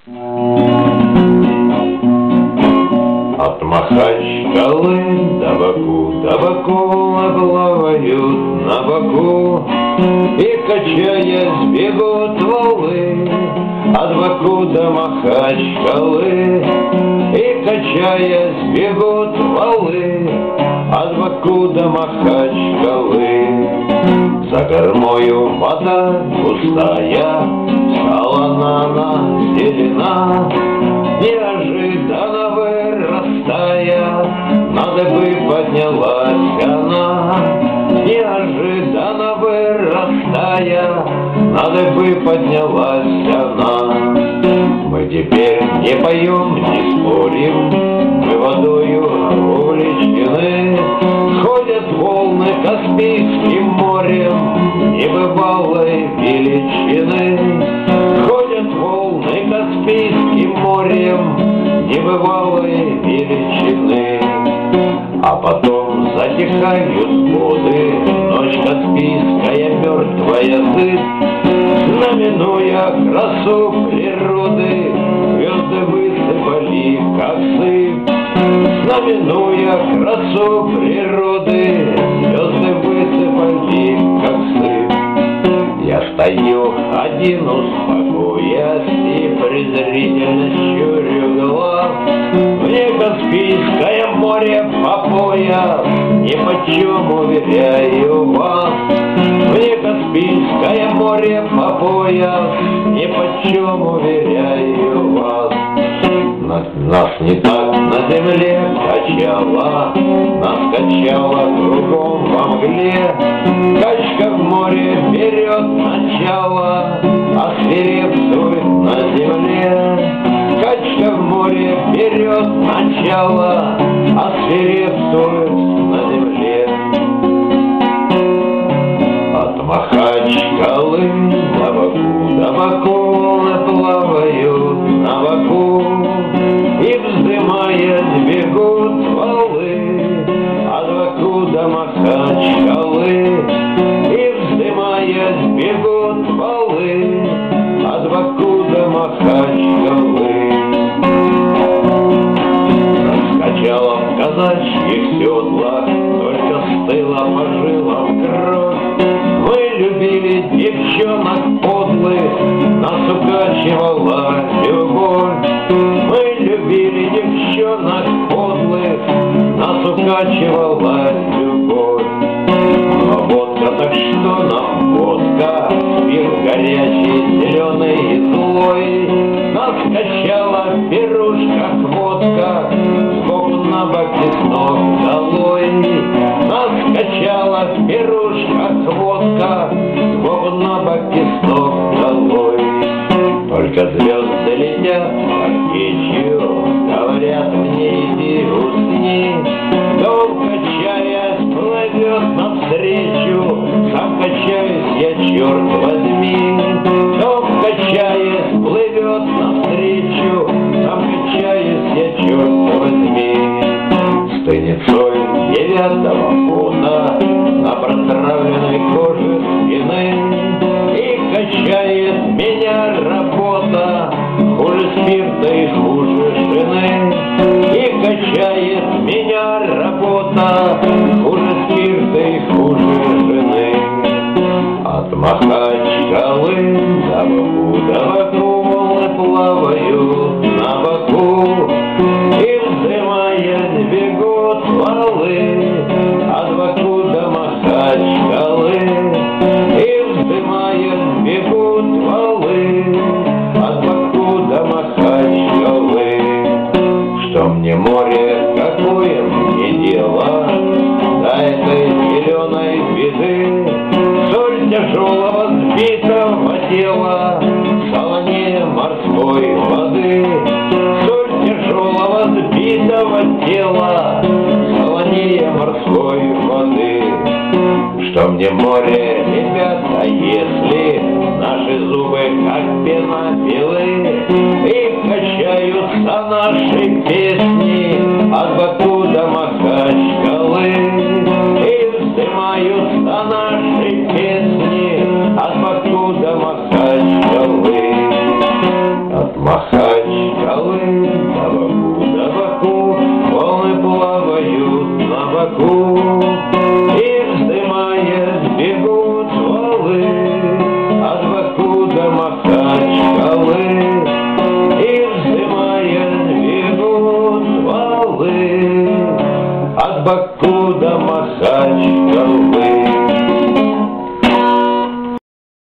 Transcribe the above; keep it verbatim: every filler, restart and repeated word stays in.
От Махачкалы до Баку, до Баку плавают на боку, и, качаясь, бегут валы. От Баку до Махачкалы, и, качаясь, бегут валы. От Баку до Махачкалы. За кормою вода густая, солона она зелена, неожиданно вырастая, надо бы поднялась она. Неожиданно вырастая, надо бы поднялась она. Мы теперь не поем, не спорим, мы водою увлечены. Ходят волны Каспийским морем небывалой величины. Ходят волны Каспийским морем небывалой величины. А потом затихают воды, ночь Каспийская мертвая зыбь, знаменуя красу природы, звезды высыпали, как сыпь. Знаменуя красу природы, звезды высыпали, как сыпь. Я стою один, успокоясь, и презрительно щурю глаз. Мне Каспийское море по пояс, нипочем, уверяю вас. Мне Каспийское море по пояс, нипочем, уверяю вас. Нас, нас не так на земле качало, нас качало кругом во мгле. Качка в море берет начало, а свирепствует на земле. Качка в море берет начало, а свирепствует на земле. От Махачкалы до Баку, до Баку плавают на боку, и, вздымаясь, бегут валы. От Баку до Махачкалы, и, вздымаясь, бегут валы. От Баку до Махачкалы. Раскачала в казачьих седлах, только стыла по жилам кровь. Мы любили девчонок подлых, нас укачивала любовь. Мы любили девчонок подлых, нас укачивала любовь. Но водка, так что нам водка, пир горячий, зеленый и злой. Нас качала пирушка, водка, сбоку на бок и с ног долой. Нас качала пирушка, водка, сбоку на бок и с ног долой. Только звезды летят картечью, говорят мне иди усни. Дом, качаясь, плывет навстречу, сам качаюсь я, черт возьми. Дом, качаясь, плывет навстречу, сам качаюсь я, черт возьми. С тайницой девятого фута на протравленной коже спины, и качает меня работа, хуже спирта и хуже жены. И качает меня работа, хуже спирта и хуже жены. От Махачкалы до Баку, до Баку волны плавают на боку, и, вздымаясь, бегут валы. От Баку до Махачкалы, и, вздымаясь, бегут валы. От Баку до Махачкалы. Что мне море, какое мне дело до этой зеленой беды? Соль тяжелого сбитого тела, солонее морской воды. Соль тяжелого сбитого тела, солонее морской воды. Что мне море, ребята, если наши зубы как пена белы, и качаются наши песни от Баку до Махачкалы, и вздымаются наши песни от Баку до Махачкалы. От Махачкалы Баку, и вздымаясь бегут валы от Баку до Махачкалы, и вздымаясь бегут валы от Баку до Махачкалы.